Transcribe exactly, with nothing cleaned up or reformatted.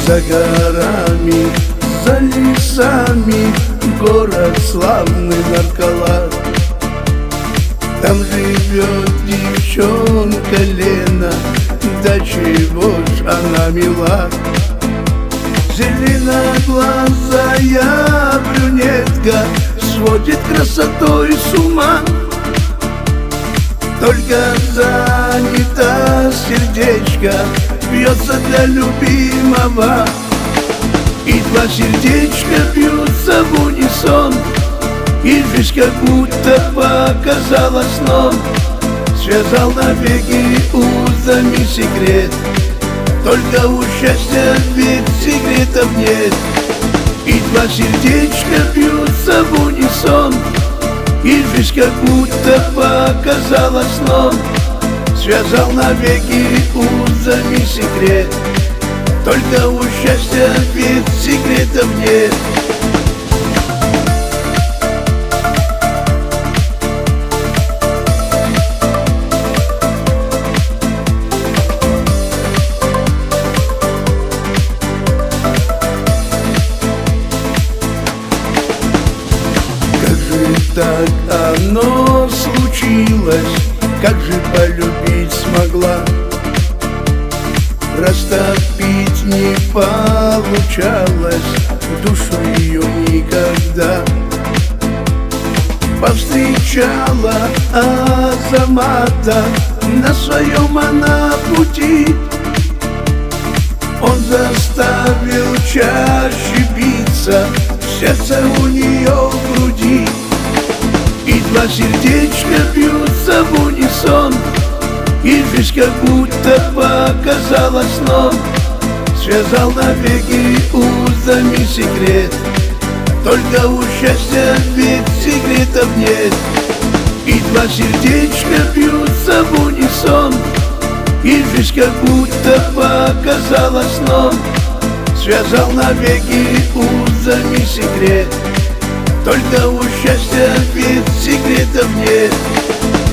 За горами, за лесами город славный Наркала. Там живет девчонка Лена, да чего ж она мила. Зеленоглазая брюнетка сводит красотой с ума. Только занято сердечко, бьется для любимого. И два сердечка бьются в унисон, и жизнь как будто показалась сном. Связал навеки узами секрет, только у счастья ведь секретов нет. И два сердечка бьются в унисон, и жизнь как будто показалась сном. Связал навеки узами секрет, только у счастья ведь секретов нет. Так оно случилось, как же полюбить смогла. Растопить не получалось душу ее никогда. Повстречала Азамата на своем она пути. Он заставил чаще биться сердце у нее в груди. И два сердечка бьются в унисон, и жизнь как будто показалась сном. Связал навеки узами секрет, только у счастья ведь секретов нет. И два сердечка бьются в унисон, и жизнь как будто показалась сном. Связал навеки узами секрет, только у счастья ведь секретов нет.